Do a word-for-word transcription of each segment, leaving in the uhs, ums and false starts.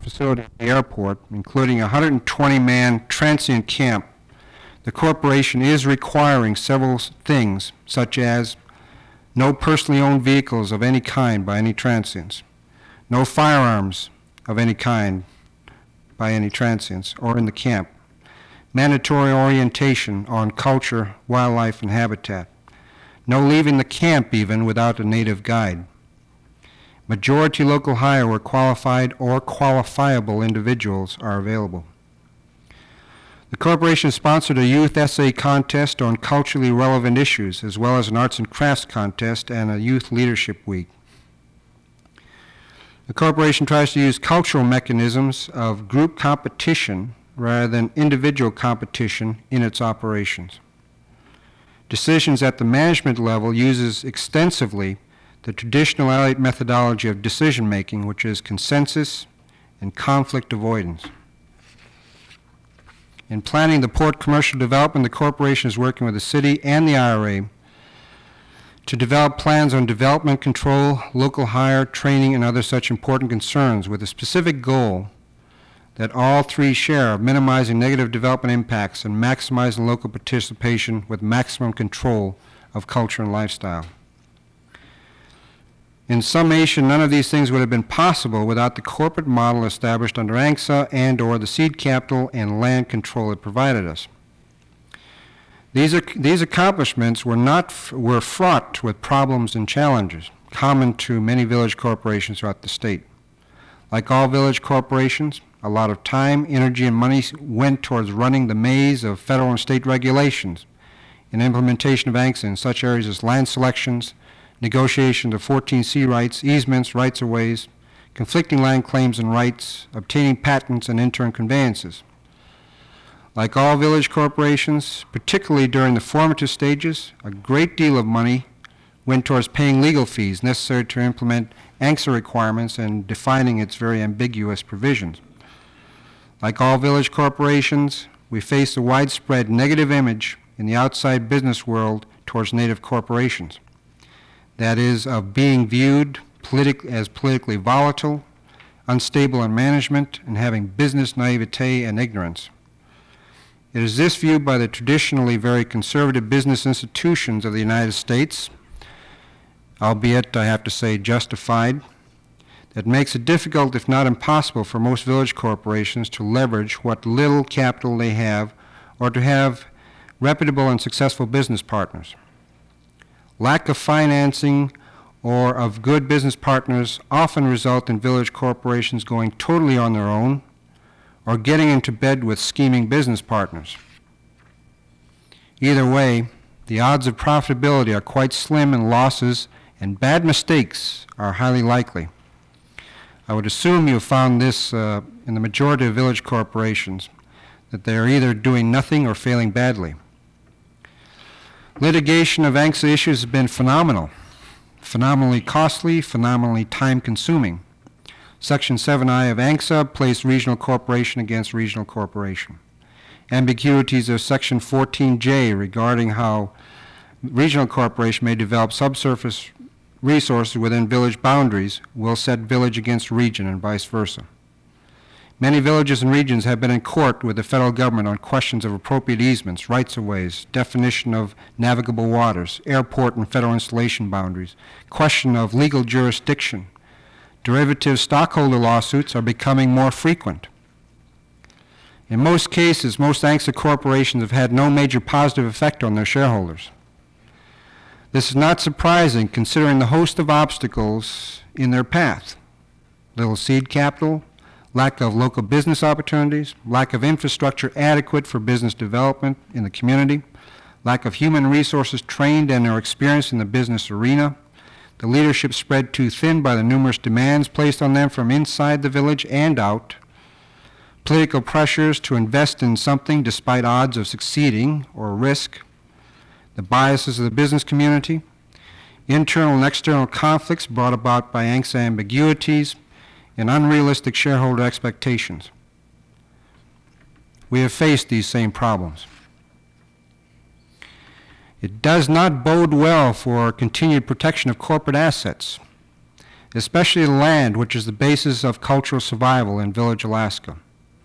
facility at the airport, including a one hundred twenty man transient camp, the corporation is requiring several things, such as no personally owned vehicles of any kind by any transients, no firearms of any kind by any transients or in the camp, mandatory orientation on culture, wildlife, and habitat, no leaving the camp even without a native guide. Majority local hire where qualified or qualifiable individuals are available. The corporation sponsored a youth essay contest on culturally relevant issues, as well as an arts and crafts contest and a youth leadership week. The corporation tries to use cultural mechanisms of group competition rather than individual competition in its operations. Decisions at the management level uses extensively the traditional Elliott methodology of decision-making, which is consensus and conflict avoidance. In planning the port commercial development, the corporation is working with the city and the I R A to develop plans on development control, local hire, training, and other such important concerns with a specific goal that all three share of minimizing negative development impacts and maximizing local participation with maximum control of culture and lifestyle. In summation, none of these things would have been possible without the corporate model established under A N C S A and or the seed capital and land control it provided us. These, are, these accomplishments were, not, were fraught with problems and challenges common to many village corporations throughout the state. Like all village corporations, a lot of time, energy, and money went towards running the maze of federal and state regulations and implementation of A N C S A in such areas as land selections, negotiation of fourteen C rights, easements, rights-of-ways, conflicting land claims and rights, obtaining patents, and interim conveyances. Like all village corporations, particularly during the formative stages, a great deal of money went towards paying legal fees necessary to implement A N C S A requirements and defining its very ambiguous provisions. Like all village corporations, we face a widespread negative image in the outside business world towards native corporations. That is, of being viewed politic as politically volatile, unstable in management, and having business naivete and ignorance. It is this view by the traditionally very conservative business institutions of the United States, albeit, I have to say, justified, that makes it difficult, if not impossible, for most village corporations to leverage what little capital they have or to have reputable and successful business partners. Lack of financing or of good business partners often result in village corporations going totally on their own or getting into bed with scheming business partners. Either way, the odds of profitability are quite slim and losses and bad mistakes are highly likely. I would assume you found this uh, in the majority of village corporations, that they are either doing nothing or failing badly. Litigation of A N C S A issues has been phenomenal, phenomenally costly, phenomenally time-consuming. Section seven I of A N C S A placed regional corporation against regional corporation. Ambiguities of Section fourteen J regarding how regional corporation may develop subsurface resources within village boundaries will set village against region and vice versa. Many villages and regions have been in court with the federal government on questions of appropriate easements, rights-of-ways, definition of navigable waters, airport and federal installation boundaries, question of legal jurisdiction. Derivative stockholder lawsuits are becoming more frequent. In most cases, most A N C S A corporations have had no major positive effect on their shareholders. This is not surprising considering the host of obstacles in their path. Little seed capital, lack of local business opportunities, lack of infrastructure adequate for business development in the community, lack of human resources trained and or experienced in the business arena, the leadership spread too thin by the numerous demands placed on them from inside the village and out, political pressures to invest in something despite odds of succeeding or risk, the biases of the business community, internal and external conflicts brought about by A N C S A ambiguities, and unrealistic shareholder expectations. We have faced these same problems. It does not bode well for continued protection of corporate assets. especially the land, which is the basis of cultural survival in Village, Alaska.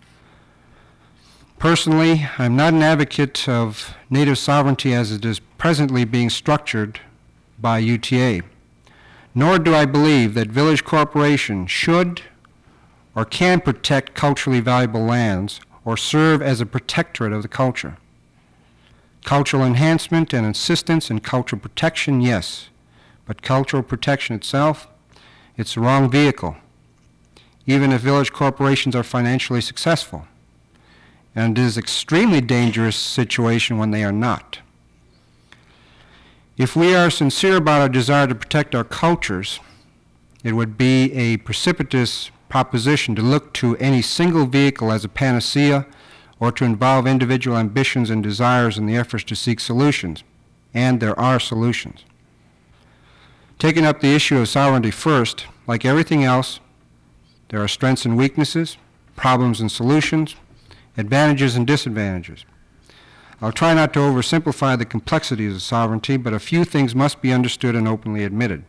Personally, I'm not an advocate of native sovereignty as it is presently being structured by U T A, nor do I believe that Village Corporation should or can protect culturally valuable lands or serve as a protectorate of the culture. Cultural enhancement and insistence in cultural protection, yes, but cultural protection itself, it's the wrong vehicle, even if village corporations are financially successful. And it is an extremely dangerous situation when they are not. If we are sincere about our desire to protect our cultures, it would be a precipitous proposition to look to any single vehicle as a panacea or to involve individual ambitions and desires in the efforts to seek solutions. And there are solutions. Taking up the issue of sovereignty first, like everything else, there are strengths and weaknesses, problems and solutions, advantages and disadvantages. I'll try not to oversimplify the complexities of sovereignty, but a few things must be understood and openly admitted.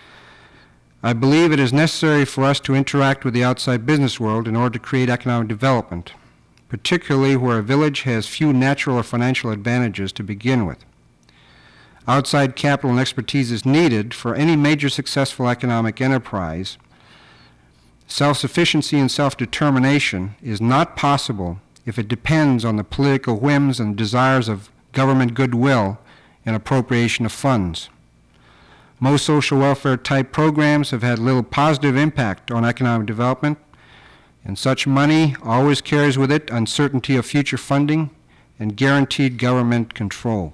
I believe it is necessary for us to interact with the outside business world in order to create economic development, particularly where a village has few natural or financial advantages to begin with. Outside capital and expertise is needed for any major successful economic enterprise. Self-sufficiency and self-determination is not possible if it depends on the political whims and desires of government goodwill and appropriation of funds. Most social welfare type programs have had little positive impact on economic development, and such money always carries with it uncertainty of future funding and guaranteed government control.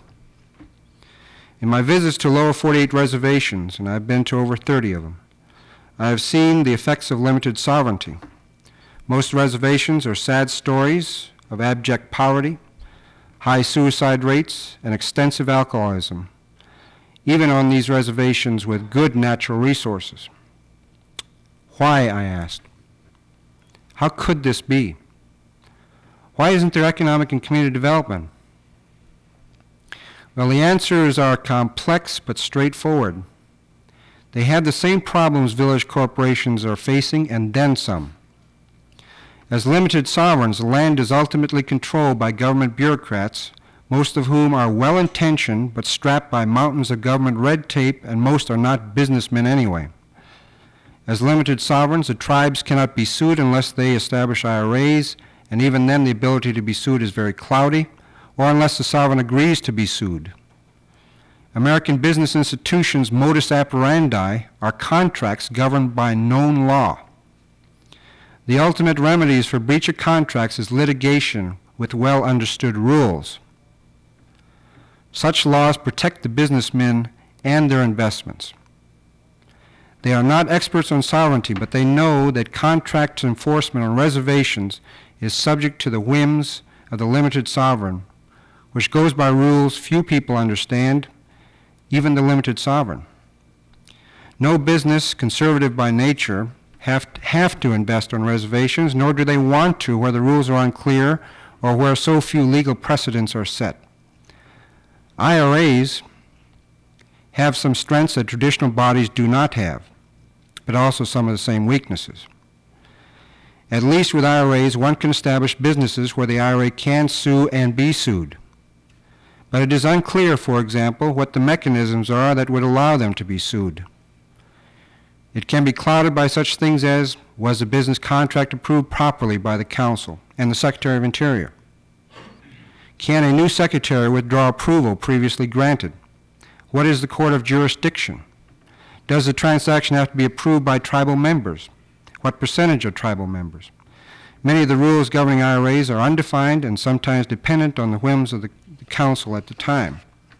In my visits to lower forty-eight reservations, and I've been to over thirty of them, I have seen the effects of limited sovereignty. Most reservations are sad stories of abject poverty, high suicide rates, and extensive alcoholism, even on these reservations with good natural resources. Why, I asked. How could this be? Why isn't there economic and community development? Well, the answers are complex but straightforward. They have the same problems village corporations are facing, and then some. As limited sovereigns, the land is ultimately controlled by government bureaucrats, most of whom are well-intentioned but strapped by mountains of government red tape, and most are not businessmen anyway. As limited sovereigns, the tribes cannot be sued unless they establish I R As, and even then the ability to be sued is very cloudy, or unless the sovereign agrees to be sued. American business institutions' modus operandi are contracts governed by known law. The ultimate remedies for breach of contracts is litigation with well-understood rules. Such laws protect the businessmen and their investments. They are not experts on sovereignty, but they know that contract enforcement on reservations is subject to the whims of the limited sovereign, which goes by rules few people understand, even the limited sovereign. No business, conservative by nature, have to, have to invest on reservations, nor do they want to where the rules are unclear or where so few legal precedents are set. I R As have some strengths that traditional bodies do not have, but also some of the same weaknesses. At least with I R As, one can establish businesses where the I R A can sue and be sued. But it is unclear, for example, what the mechanisms are that would allow them to be sued. It can be clouded by such things as, was the business contract approved properly by the council and the Secretary of Interior? Can a new secretary withdraw approval previously granted? What is the court of jurisdiction? Does the transaction have to be approved by tribal members? What percentage of tribal members? Many of the rules governing I R As are undefined and sometimes dependent on the whims of the, the council at the time.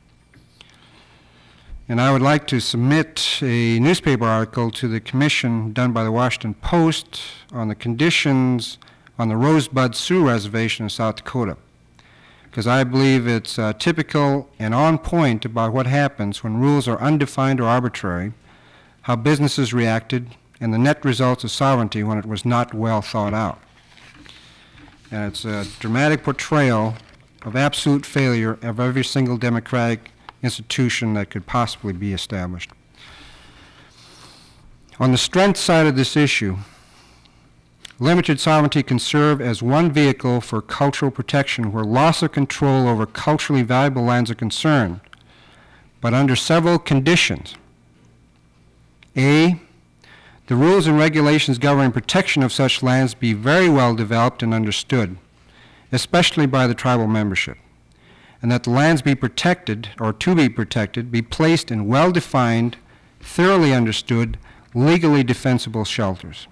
And I would like to submit a newspaper article to the commission done by the Washington Post on the conditions on the Rosebud Sioux Reservation in South Dakota, because I believe it's uh, typical and on point about what happens when rules are undefined or arbitrary, how businesses reacted, and the net results of sovereignty when it was not well thought out. And it's a dramatic portrayal of absolute failure of every single democratic institution that could possibly be established. On the strength side of this issue, limited sovereignty can serve as one vehicle for cultural protection where loss of control over culturally valuable lands are concerned, but under several conditions. A, the rules and regulations governing protection of such lands be very well developed and understood, especially by the tribal membership, and that the lands be protected, or to be protected, be placed in well-defined, thoroughly understood, legally defensible shelters.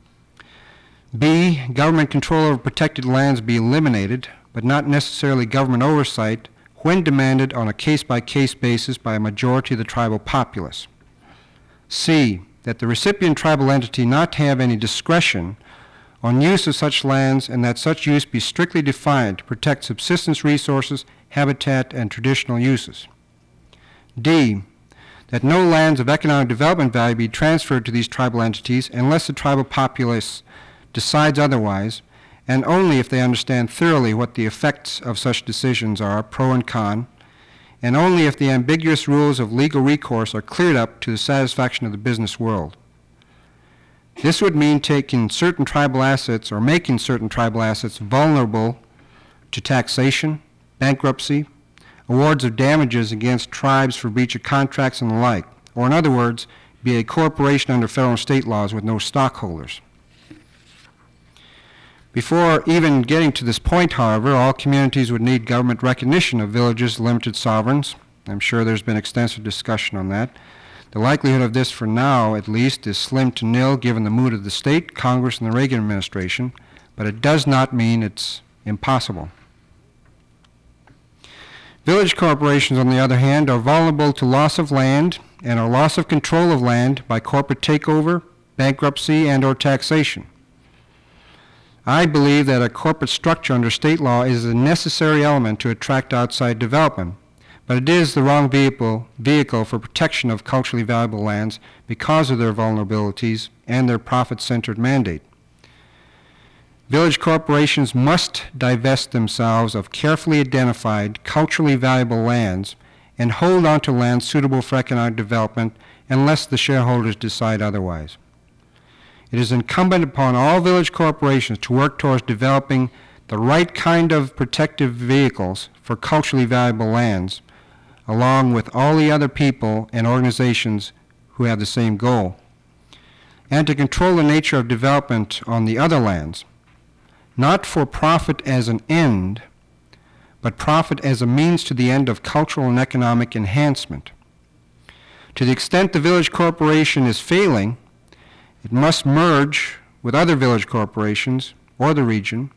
B, government control over protected lands be eliminated, but not necessarily government oversight, when demanded on a case-by-case basis by a majority of the tribal populace. C, that the recipient tribal entity not have any discretion on use of such lands and that such use be strictly defined to protect subsistence resources, habitat, and traditional uses. D, that no lands of economic development value be transferred to these tribal entities unless the tribal populace decides otherwise, and only if they understand thoroughly what the effects of such decisions are, pro and con, and only if the ambiguous rules of legal recourse are cleared up to the satisfaction of the business world. This would mean taking certain tribal assets or making certain tribal assets vulnerable to taxation, bankruptcy, awards of damages against tribes for breach of contracts and the like, or in other words, be a corporation under federal and state laws with no stockholders. Before even getting to this point, however, all communities would need government recognition of villages as limited sovereigns. I'm sure there's been extensive discussion on that. The likelihood of this, for now at least, is slim to nil given the mood of the state, Congress, and the Reagan administration, but it does not mean it's impossible. Village corporations, on the other hand, are vulnerable to loss of land and or loss of control of land by corporate takeover, bankruptcy, and or taxation. I believe that a corporate structure under state law is a necessary element to attract outside development, but it is the wrong vehicle, vehicle for protection of culturally valuable lands because of their vulnerabilities and their profit-centered mandate. Village corporations must divest themselves of carefully identified, culturally valuable lands and hold on to lands suitable for economic development unless the shareholders decide otherwise. It is incumbent upon all village corporations to work towards developing the right kind of protective vehicles for culturally valuable lands, along with all the other people and organizations who have the same goal, and to control the nature of development on the other lands, not for profit as an end, but profit as a means to the end of cultural and economic enhancement. To the extent the village corporation is failing, it must merge with other village corporations or the region,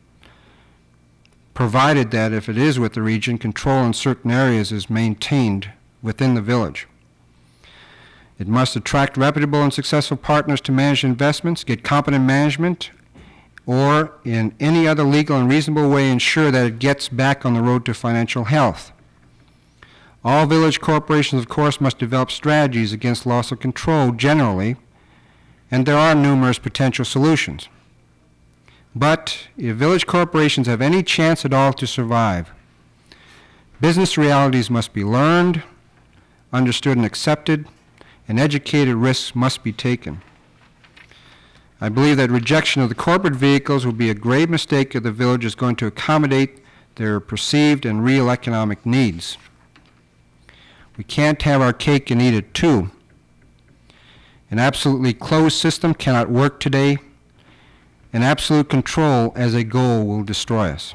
provided that if it is with the region, control in certain areas is maintained within the village. It must attract reputable and successful partners to manage investments, get competent management, or in any other legal and reasonable way ensure that it gets back on the road to financial health. All village corporations, of course, must develop strategies against loss of control generally, and there are numerous potential solutions. But if village corporations have any chance at all to survive, business realities must be learned, understood and accepted, and educated risks must be taken. I believe that rejection of the corporate vehicles will be a grave mistake if the village is going to accommodate their perceived and real economic needs. We can't have our cake and eat it too. An absolutely closed system cannot work today, and absolute control as a goal will destroy us.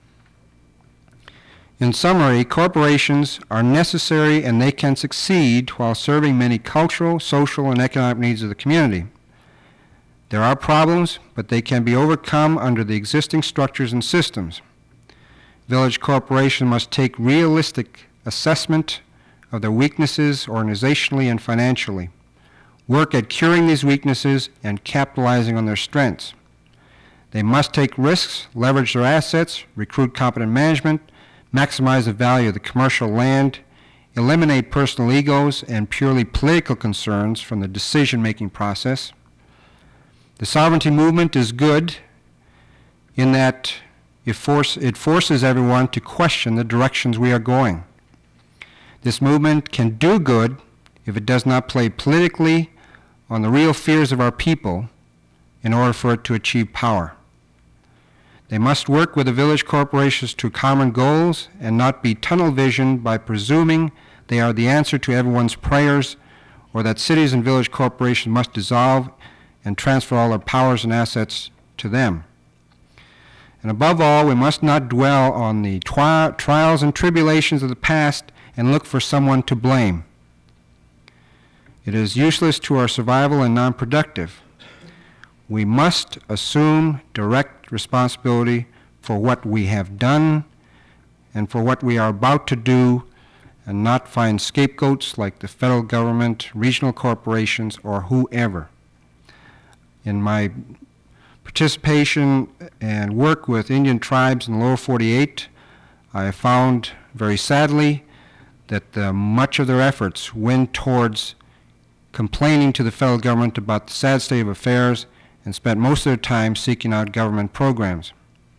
In summary, corporations are necessary and they can succeed while serving many cultural, social, and economic needs of the community. There are problems, but they can be overcome under the existing structures and systems. Village corporations must take realistic assessment of their weaknesses organizationally and financially, work at curing these weaknesses and capitalizing on their strengths. They must take risks, leverage their assets, recruit competent management, maximize the value of the commercial land, eliminate personal egos and purely political concerns from the decision-making process. The sovereignty movement is good in that it, force, it forces everyone to question the directions we are going. This movement can do good if it does not play politically on the real fears of our people in order for it to achieve power. They must work with the village corporations to common goals and not be tunnel visioned by presuming they are the answer to everyone's prayers, or that cities and village corporations must dissolve and transfer all their powers and assets to them. And above all, we must not dwell on the tri- trials and tribulations of the past and look for someone to blame. It is useless to our survival and non-productive. We must assume direct responsibility for what we have done and for what we are about to do, and not find scapegoats like the federal government, regional corporations, or whoever. In my participation and work with Indian tribes in the lower forty-eight, I have found, very sadly, that uh, much of their efforts went towards complaining to the federal government about the sad state of affairs and spent most of their time seeking out government programs.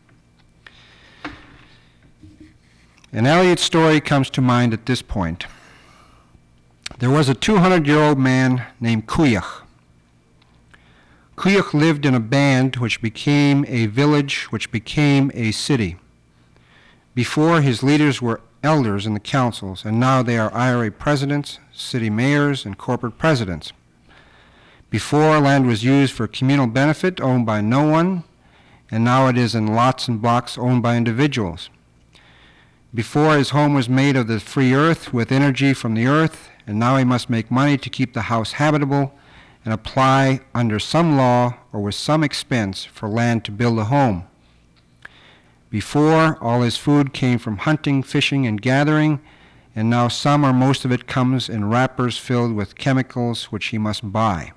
An Elliott story comes to mind at this point. There was a two hundred year old man named Kuyach. Kuyach lived in a band which became a village, which became a city. Before, his leaders were elders in the councils, and now they are I R A presidents, city mayors, and corporate presidents. Before, land was used for communal benefit, owned by no one, and now it is in lots and blocks owned by individuals. Before, his home was made of the free earth with energy from the earth, and now he must make money to keep the house habitable and apply under some law or with some expense for land to build a home. Before, all his food came from hunting, fishing, and gathering, and now some or most of it comes in wrappers filled with chemicals which he must buy.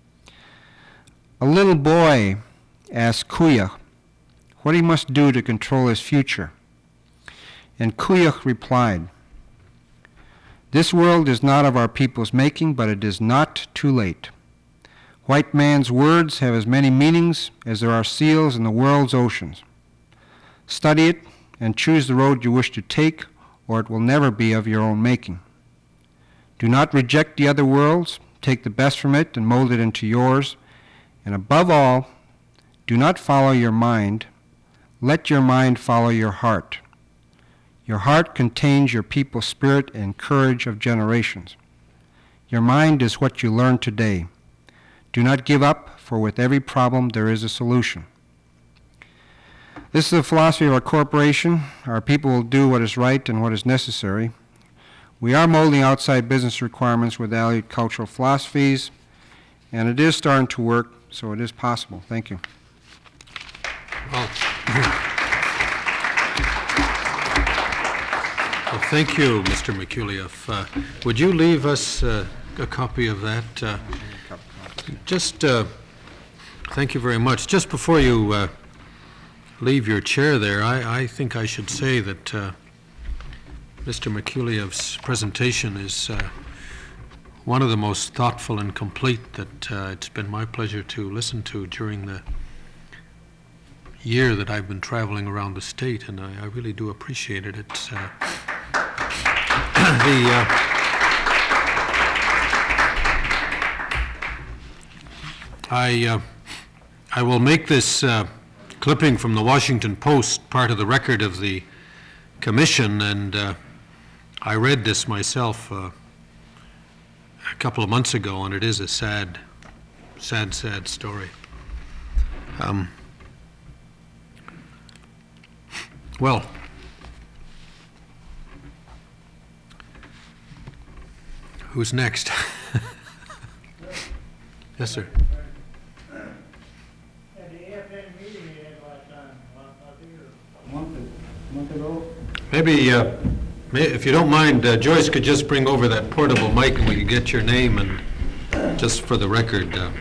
A little boy asked Kuyach what he must do to control his future. And Kuyach replied, "This world is not of our people's making, but it is not too late. White man's words have as many meanings as there are seals in the world's oceans. Study it and choose the road you wish to take, or it will never be of your own making. Do not reject the other worlds. Take the best from it and mold it into yours. And above all, do not follow your mind. Let your mind follow your heart. Your heart contains your people's spirit and courage of generations. Your mind is what you learn today. Do not give up, for with every problem there is a solution." This is the philosophy of our corporation. Our people will do what is right and what is necessary. We are molding outside business requirements with Elliott cultural philosophies, and it is starting to work, so it is possible. Thank you. Well, well thank you, Mister Mikulief. Uh, would you leave us uh, a copy of that? Uh, just, uh, thank you very much. Just before you uh, leave your chair there, I, I think I should say that uh, Mister Mikulief's presentation is uh, one of the most thoughtful and complete that uh, it's been my pleasure to listen to during the year that I've been traveling around the state, and I, I really do appreciate it. It's uh, the uh, I uh, I will make this uh, clipping from the Washington Post part of the record of the commission, and uh, I read this myself uh, a couple of months ago, and it is a sad, sad, sad story. Um, well, who's next? Yes, sir. At the A F N meeting you had last time, I think it was a month, a month ago. Maybe, uh, may, if you don't mind, uh, Joyce could just bring over that portable mic and we could get your name and just for the record. Uh,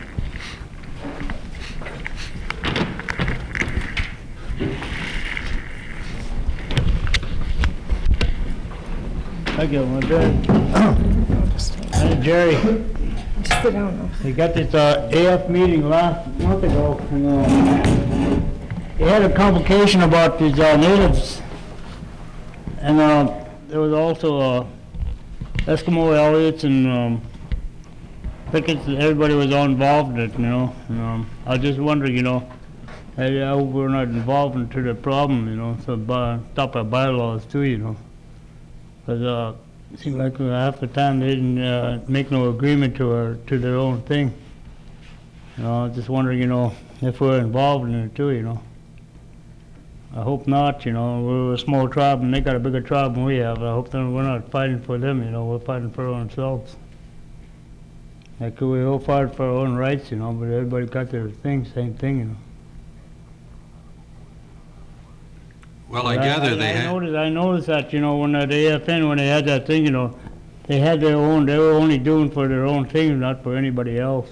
Thank you, my bad. Hey, Jerry, Sit down. we got this uh, A F meeting last month ago, and uh, they had a complication about these uh, natives, and uh, there was also uh, Eskimo Elliots and um, pickets, everybody was all involved in it, you know. And, um, I was just wondering, you know, I, I hope we're not involved into the problem, you know, so by, stop our bylaws too, you know. Because uh, it seemed like uh, half the time they didn't uh, make no agreement to our, to their own thing. You know, I was just wondering, you know, if we're involved in it too, you know. I hope not, you know, we're a small tribe and they got a bigger tribe than we have. I hope that we're not fighting for them, you know, we're fighting for ourselves. Like we all fight for our own rights, you know, but everybody got their thing, same thing, you know. Well, I But gather I they I had... noticed, I noticed that, you know, when at A F N, when they had that thing, you know, they had their own, they were only doing for their own thing, not for anybody else.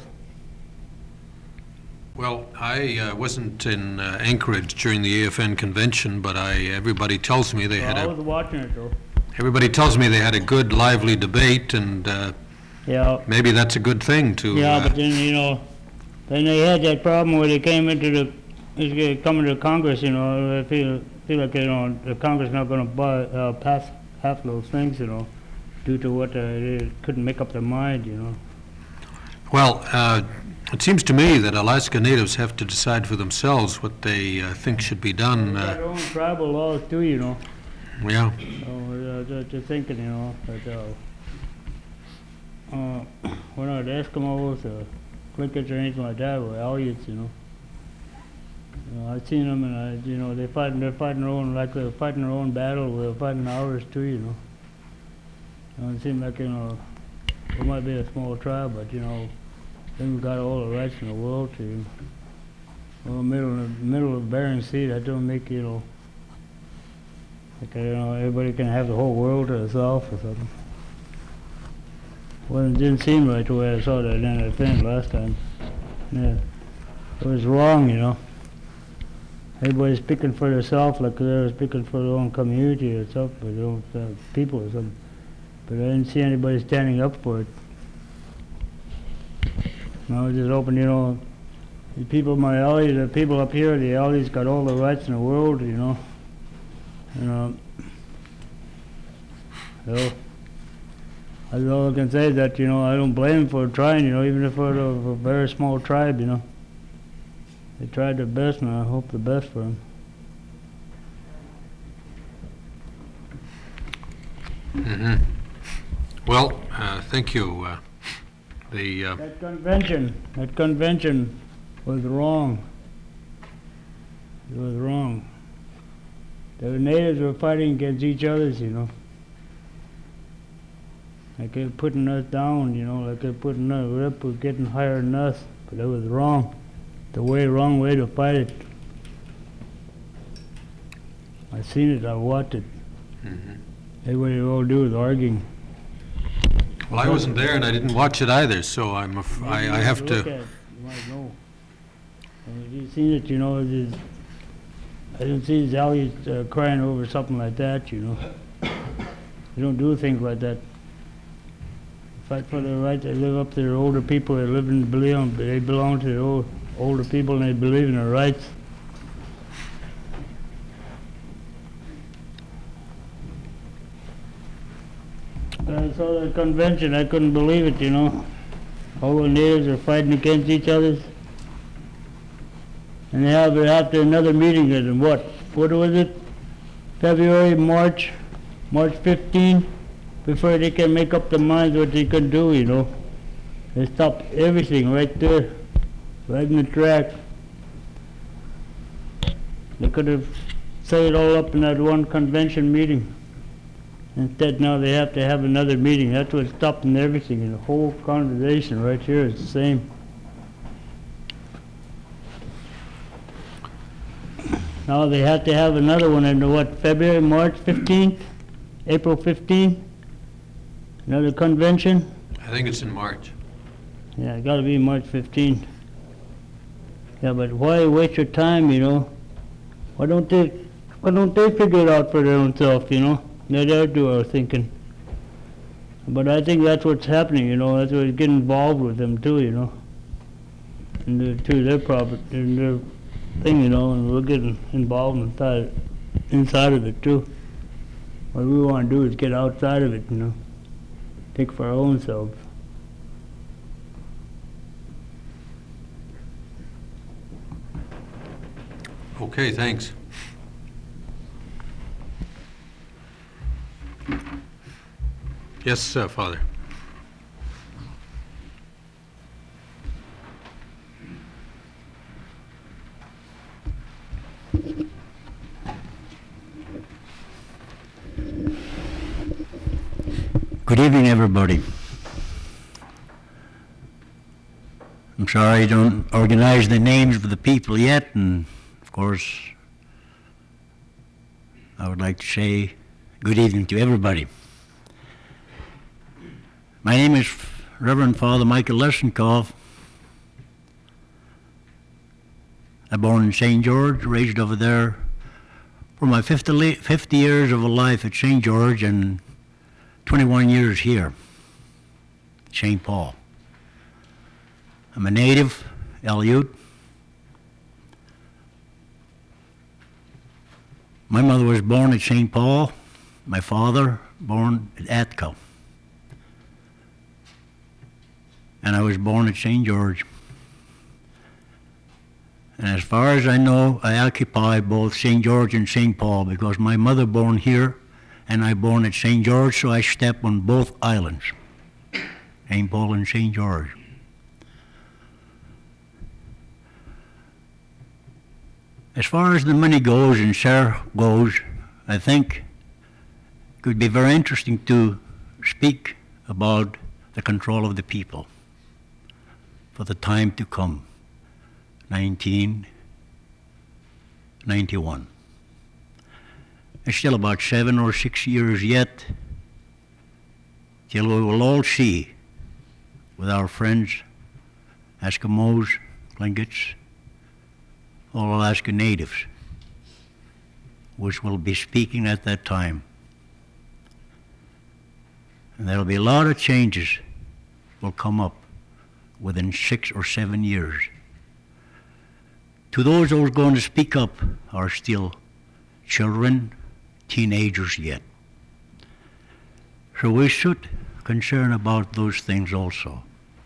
Well, I uh, wasn't in uh, Anchorage during the A F N convention, but I, everybody tells me they So had I a, was watching it though. everybody tells me they had a good, lively debate, and uh, Yeah, maybe that's a good thing to... yeah, uh, but then, you know, then they had that problem where they came into the, it's gonna come into Congress, you know, I feel, feel like, you know, the Congress not gonna buy, uh, pass half of those things, you know, due to what, uh, they couldn't make up their mind, you know. Well, uh, it seems to me that Alaska Natives have to decide for themselves what they uh, think should be done. They got uh, their own tribal laws too, you know. Yeah, So, uh, just, just thinking, you know, that, uh, uh, we're not Eskimos or Clickers or anything like that, we're Aleuts, you know. You know, I've seen them and I, you know, they fighting, they're fighting their own, like they're fighting their own battle, we're fighting ours too, you know. You know, it seems like, you know, we might be a small tribe, but, you know, then we got all the rights in the world to, well, middle of, middle of Bering Sea, that don't make, you know, like, you know, everybody can have the whole world to itself or something. Well, it didn't seem right the way I saw that in that thing last time. Yeah, it was wrong, you know. Everybody's speaking for themselves, like they're speaking for their own community or something, their own uh, people or something. But I didn't see anybody standing up for it. And I was just hoping, you know, the people in my alley, the people up here, the alleys got all the rights in the world, you know. And, um, so, that's all I can say is that, you know, I don't blame them for trying, you know, even if we're a, a very small tribe, you know. They tried their best, and I hope the best for them. mhm. Well, uh, thank you. uh, The, uh, That convention, that convention was wrong. It was wrong. The natives were fighting against each other, you know. Like they're putting us down, you know, like they're putting us up, we're getting higher than us. But it was wrong. The way, wrong way to fight it. I seen it, I watched it. mhm. Everybody all do is arguing. Well, I wasn't there and I didn't watch it either, so I'm, af- Maybe I you I have look at to, it, You might know. And if you seen it, you know, it is, I didn't see Zally uh, crying over something like that, you know. You don't do things like that. Fight for their right to live up to their older people, they live in, belong, they belong to the old, older people and they believe in their rights. I saw that convention, I couldn't believe it, you know. All the natives are fighting against each other. And they have it after another meeting in what, what was it? February, March, March fifteenth, before they can make up their minds what they could do, you know. They stopped everything right there, right in the track. They could have set it all up in that one convention meeting. Instead, now they have to have another meeting. That's what stopped and everything, and the whole conversation right here is the same. Now they have to have another one in what, February, March fifteenth, April fifteenth? Another convention? I think it's in March. Yeah, it gotta be March fifteenth. Yeah, but why waste your time, you know? Why don't they, why don't they figure it out for their own self, you know? Let us do our thinking. But I think that's what's happening, you know, that's what's getting involved with them too, you know. And the, to their profit, and their thing, you know, and we're getting involved inside, inside of it too. What we wanna do is get outside of it, you know. Think for our own selves. Okay, thanks. Yes, uh, Father. Good evening, everybody. I'm sorry I don't organize the names of the people yet, and of course, I would like to say good evening to everybody. My name is Reverend Father Michael Lesenkoff. I'm born in Saint George, raised over there for my fifty, fifty years of a life at Saint George and twenty-one years here, Saint Paul. I'm a native Aleut. My mother was born at Saint Paul, my father born at Atco. And I was born at Saint George. And as far as I know, I occupy both Saint George and Saint Paul because my mother born here and I born at Saint George, so I step on both islands, Saint Paul and Saint George. As far as the money goes and share goes, I think it could be very interesting to speak about the control of the people for the time to come, nineteen ninety-one. It's still about seven or six years yet till we will all see with our friends, Eskimos, Tlingits, all Alaska Natives, which will be speaking at that time. And there'll be a lot of changes will come up within six or seven years. To those who are going to speak up are still children, teenagers yet. So we should concern about those things also.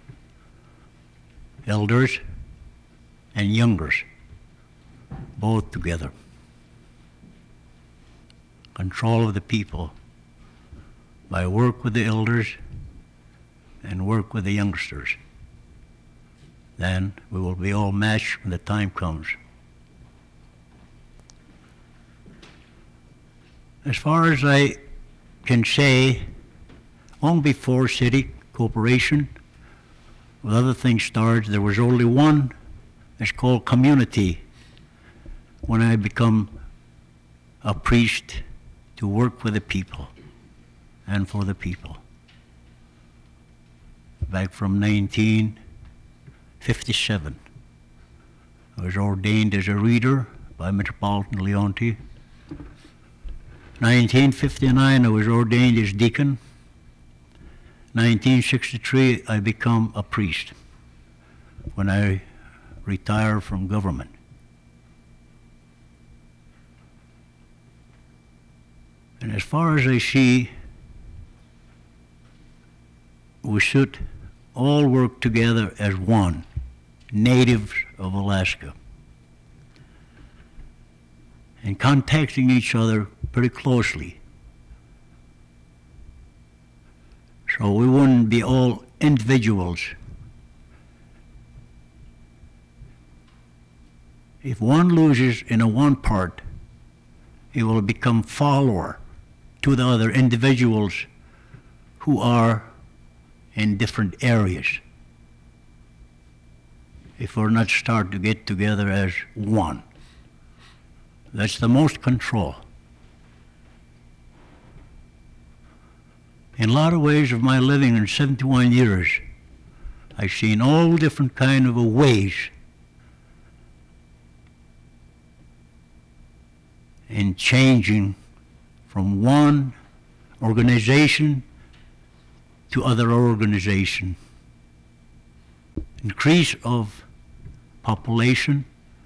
Elders and youngers, both together. Control of the people by work with the elders and work with the youngsters. Then we will be all matched when the time comes. As far as I can say, long before city corporation, with other things started, there was only one, it's called community, when I become a priest to work with the people and for the people. Back from nineteen fifty-seven, I was ordained as a reader by Metropolitan Leonti. nineteen fifty-nine, I was ordained as deacon. nineteen sixty-three, I become a priest when I retire from government. And as far as I see, we should all work together as one, natives of Alaska, and contacting each other pretty closely. So we wouldn't be all individuals. If one loses in a one part, he will become follower to the other individuals who are in different areas. If we're not start to get together as one. That's the most control. In a lot of ways of my living in seventy-one years, I've seen all different kind of ways in changing from one organization to other organization. Increase of population,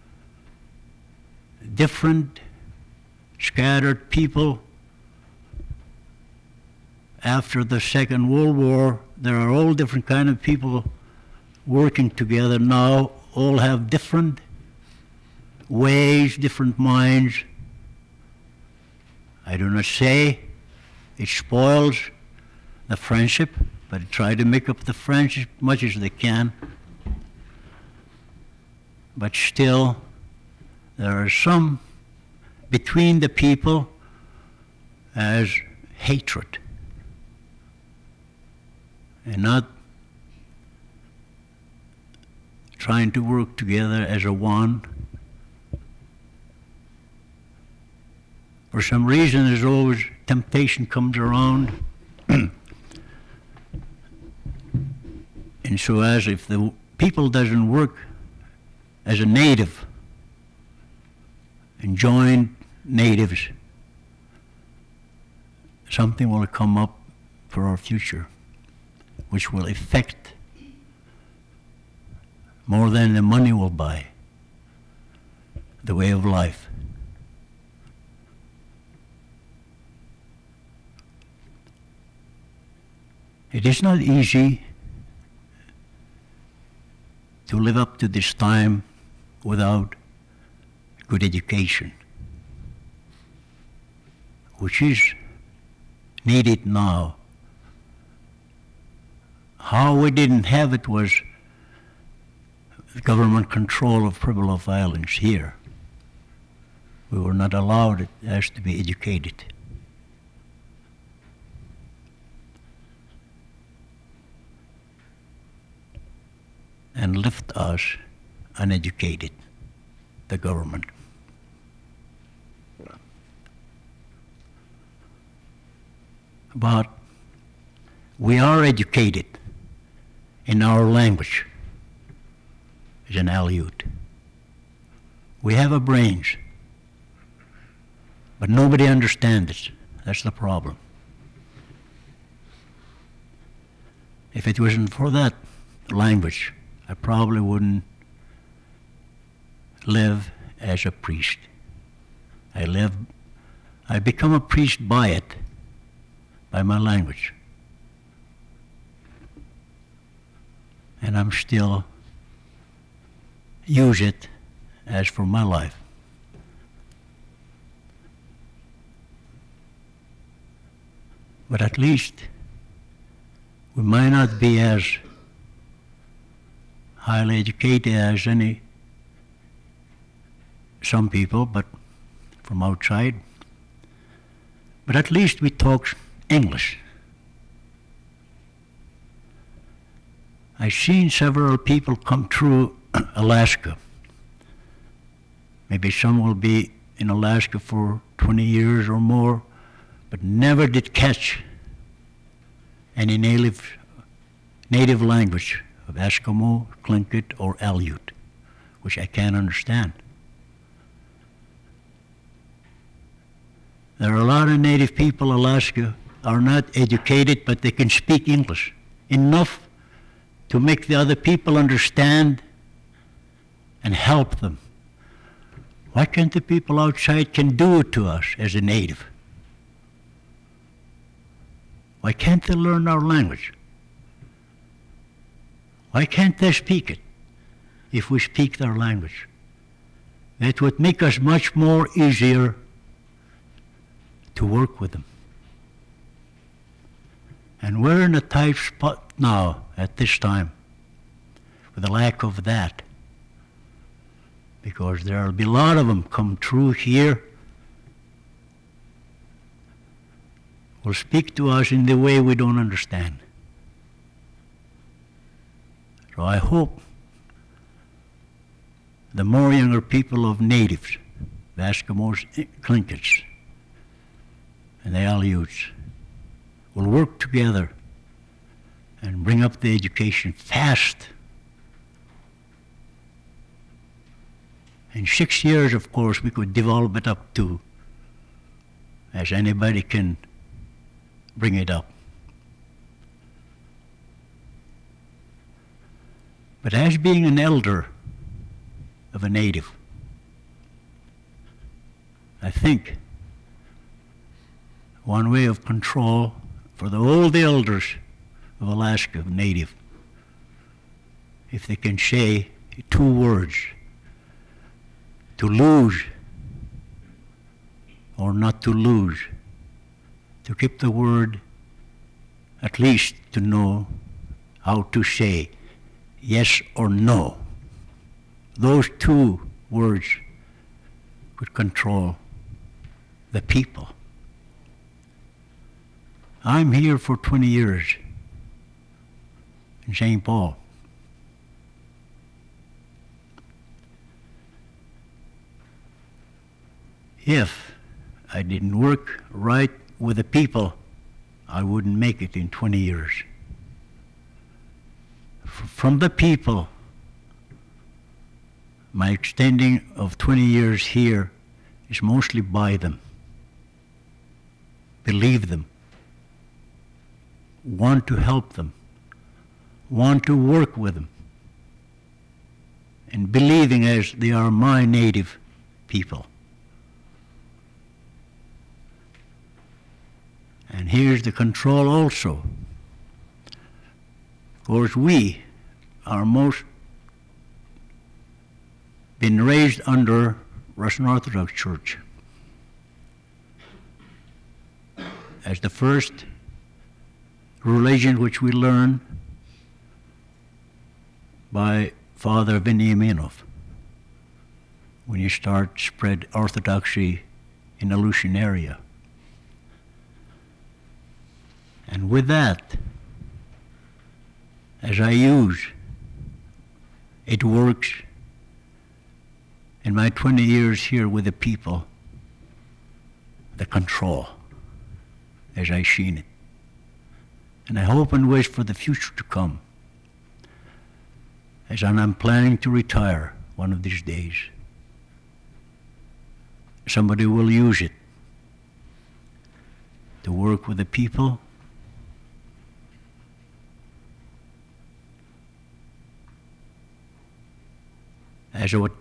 different scattered people. After the Second World War, there are all different kind of people working together now, all have different ways, different minds. I do not say it spoils the friendship, but try to make up the friendship as much as they can. But still, there are some between the people as hatred, and not trying to work together as a one. For some reason, there's always temptation comes around, and so as if the people doesn't work as a native and join natives, something will come up for our future, which will affect more than the money will buy, the way of life. It is not easy to live up to this time without good education, which is needed now. How we didn't have it was government control of Pribilof Islands here. We were not allowed, it has to be educated. And left us uneducated, the government. But we are educated in our language as an Aleut. We have a brains, but nobody understands it. That's the problem. If it wasn't for that language, I probably wouldn't live as a priest. I live, I become a priest by it, by my language. And I'm still use it as for my life. But at least we might not be as highly educated as any, some people, but from outside. But at least we talk English. I've seen several people come through Alaska. Maybe some will be in Alaska for twenty years or more, but never did catch any native, native language of Eskimo, Tlingit, or Aleut, which I can't understand. There are a lot of native people in Alaska are not educated, but they can speak English enough to make the other people understand and help them. Why can't the people outside can do it to us as a native? Why can't they learn our language? Why can't they speak it if we speak their language? That would make us much more easier to work with them. And we're in a tight spot now at this time with the lack of that, because there will be a lot of them come through here, will speak to us in the way we don't understand. So I hope the more younger people of natives, the Eskimos, Tlingits, and the Aleuts, will work together and bring up the education fast. In six years, of course, we could develop it up to, as anybody can bring it up. But as being an elder of a native, I think one way of control for the, all the elders of Alaska, native, if they can say two words to lose or not to lose, to keep the word, at least to know how to say yes or no. Those two words could control the people. I'm here for twenty years in Saint Paul. If I didn't work right with the people, I wouldn't make it in twenty years. F- From the people, my extending of twenty years here is mostly by them. Believe them. Want to help them. Want to work with them. And believing as they are my native people. And here's the control also. Of course, we are most been raised under Russian Orthodox Church as the first religion which we learn by Father Veniaminov when you start spread orthodoxy in the Aleutian area. And with that, as I use, it works in my twenty years here with the people, the control, as I seen it. And I hope and wish for the future to come, as I'm planning to retire one of these days. Somebody will use it to work with the people, as what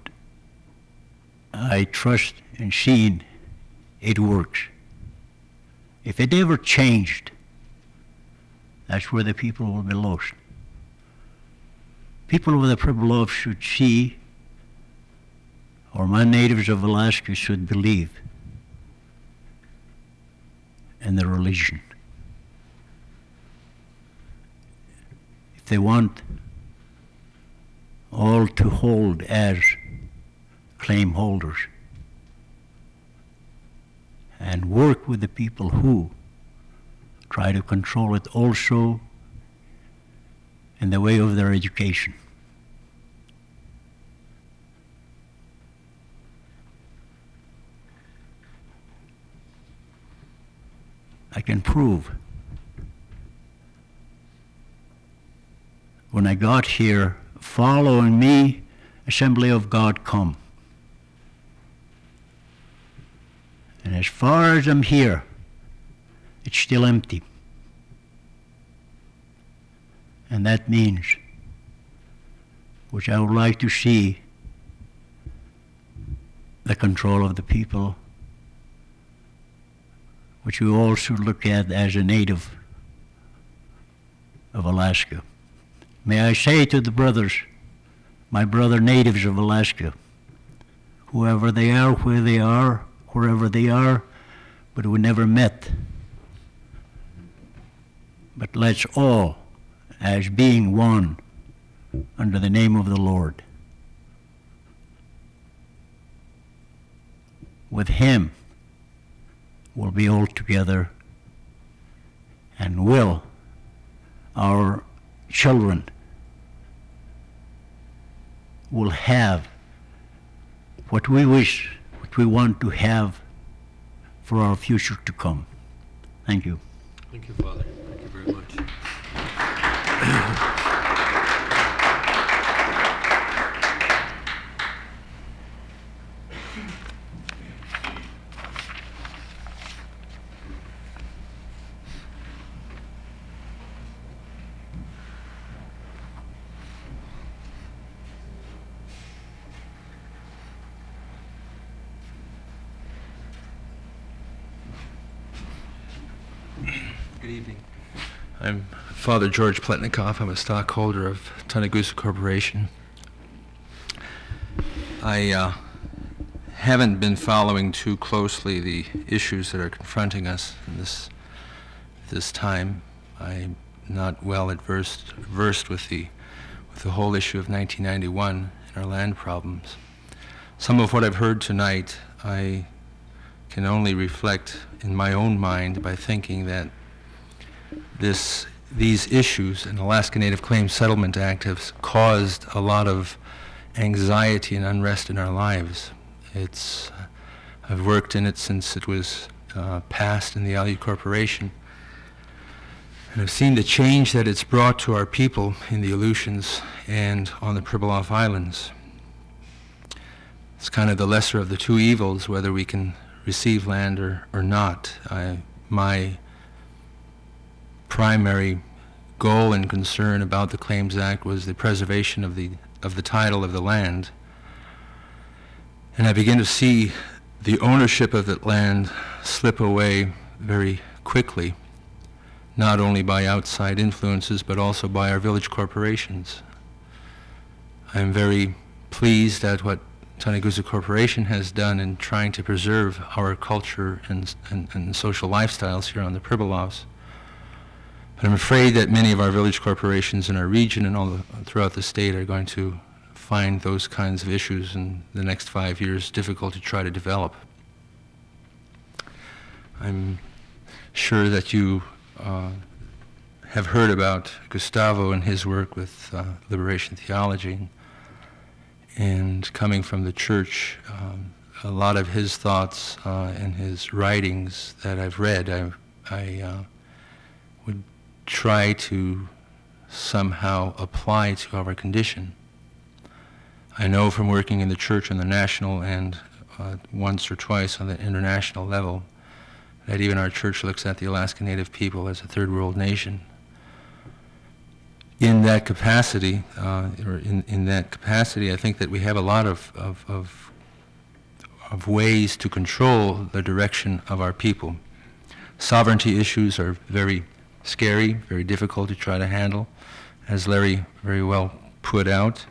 I trust and seen, it works. If it ever changed, that's where the people will be lost. People with the Pribilov should see, or my natives of Alaska should believe in the religion. If they want all to hold as claim holders and work with the people who try to control it also in the way of their education. I can prove when I got here, following me, Assembly of God come. And as far as I'm here, it's still empty. And that means, which I would like to see, the control of the people, which we all should look at as a native of Alaska. May I say to the brothers, my brother natives of Alaska, whoever they are, where they are, wherever they are, but we never met. But let's all, as being one, under the name of the Lord, with Him, we'll be all together, and will our children will have what we wish, what we want to have for our future to come. Thank you. Thank you, Father. Thank you very much. Good evening. I'm Father George Pletnikoff. I'm a stockholder of Tunagusa Corporation. I uh, haven't been following too closely the issues that are confronting us in this this time. I'm not well adversed, versed with the with the whole issue of nineteen ninety-one and our land problems. Some of what I've heard tonight, I can only reflect in my own mind by thinking that this these issues in the Alaska Native Claims Settlement Act have caused a lot of anxiety and unrest in our lives. It's, I've worked in it since it was uh, passed in the Aleut Corporation, and I've seen the change that it's brought to our people in the Aleutians and on the Pribilof Islands. It's kind of the lesser of the two evils, whether we can receive land or, or not. I, my primary goal and concern about the Claims Act was the preservation of the of the title of the land. And I begin to see the ownership of that land slip away very quickly, not only by outside influences, but also by our village corporations. I'm very pleased at what Tanaguza Corporation has done in trying to preserve our culture and, and, and social lifestyles here on the Pribilofs. But I'm afraid that many of our village corporations in our region and all the, throughout the state are going to find those kinds of issues in the next five years difficult to try to develop. I'm sure that you uh, have heard about Gustavo and his work with uh, liberation theology. And coming from the church, um, a lot of his thoughts uh, and his writings that I've read, I, I uh, would try to somehow apply to our condition. I know from working in the church on the national and uh, once or twice on the international level that even our church looks at the Alaska Native people as a third world nation. In that capacity, uh, or in, in that capacity, I think that we have a lot of, of, of, of ways to control the direction of our people. Sovereignty issues are very scary, very difficult to try to handle, as Larry very well put out.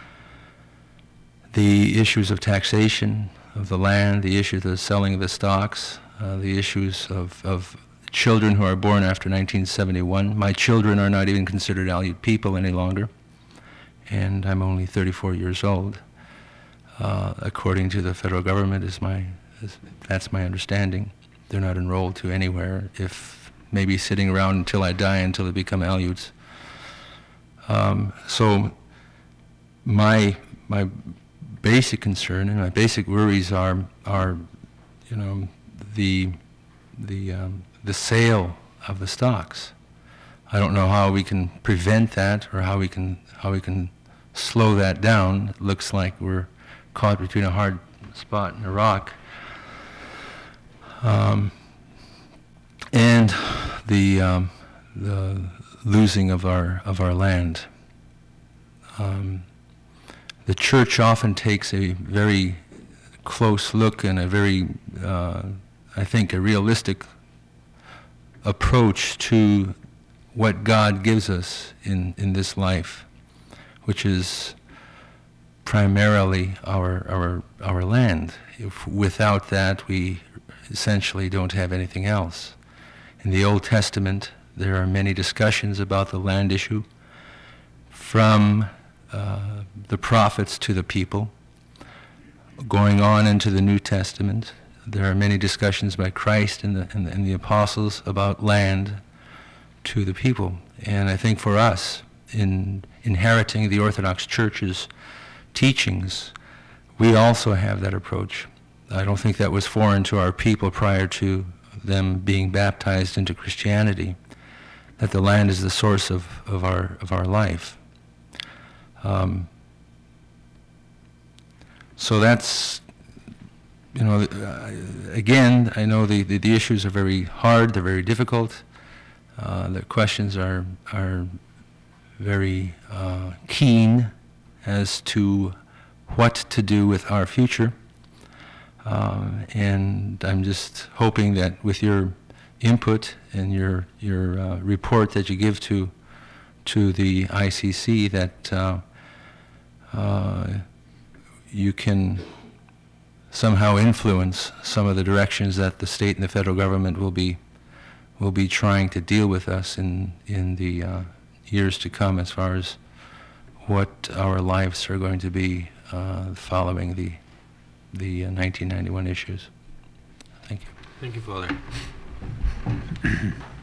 The issues of taxation of the land, the issues of the selling of the stocks, uh, the issues of, of children who are born after nineteen seventy-one. My children are not even considered Aleut people any longer, and I'm only thirty-four years old. Uh, according to the federal government, is my is, that's my understanding. They're not enrolled to anywhere, if maybe sitting around until I die until they become Aleuts. Um, so my my basic concern and my basic worries are are you know the the um, the sale of the stocks. I don't know how we can prevent that or how we can how we can slow that down. It looks like we're caught between a hard spot and a rock. Um, and the um, the losing of our of our land. Um, the church often takes a very close look and a very, uh, I think, a realistic approach to what God gives us in, in this life, which is primarily our, our, our land. If without that, we essentially don't have anything else. In the Old Testament, there are many discussions about the land issue, from uh, the prophets to the people. Going on into the New Testament, there are many discussions by Christ and the, and the, and the apostles about land to the people. And I think for us, in inheriting the Orthodox Church's teachings, we also have that approach. I don't think that was foreign to our people prior to them being baptized into Christianity, that the land is the source of, of, our, of our life. Um, so that's, you know, uh, again, I know the, the, the issues are very hard, they're very difficult. Uh, the questions are, are very uh, keen as to what to do with our future. Um, and I'm just hoping that with your input and your, your uh, report that you give to, to the I C C, that uh, uh, you can somehow influence some of the directions that the state and the federal government will be will be trying to deal with us in in the uh, years to come, as far as what our lives are going to be uh, following the the uh, nineteen ninety-one issues. Thank you. Thank you, Father.